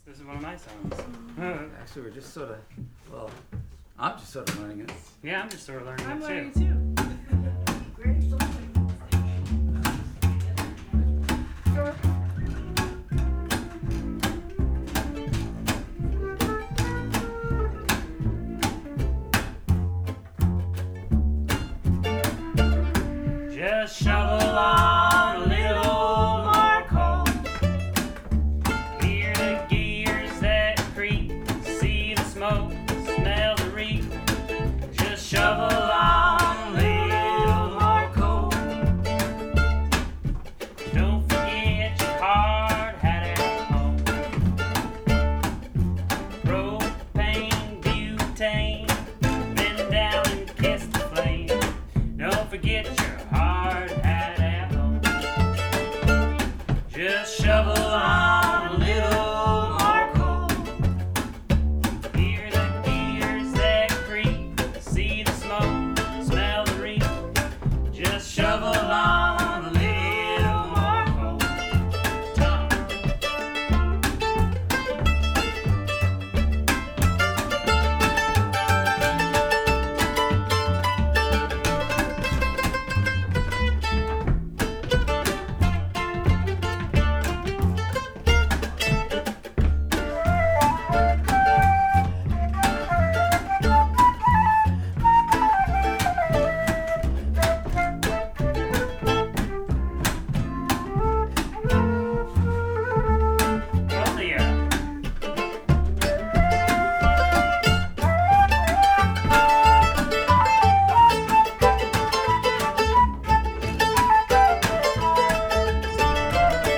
This is one of my songs. Actually, we're just sort of, well, I'm just sort of learning it. Yeah, I'm just sort of learning I'm it learning too.